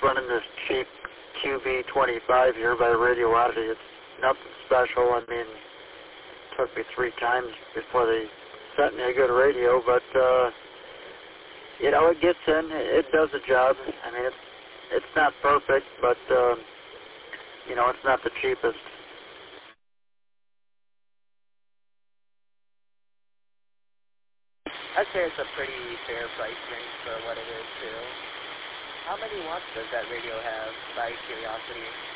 running this cheap QB25 here by Radio Oddity. It's nothing special. I mean, it took me 3 times before they sent me a good radio, but, you know, it gets in. It does the job. I mean, it's not perfect, but, you know, it's not the cheapest. I'd say it's a pretty fair price range for what it is, too. How many watts does that radio have, by curiosity?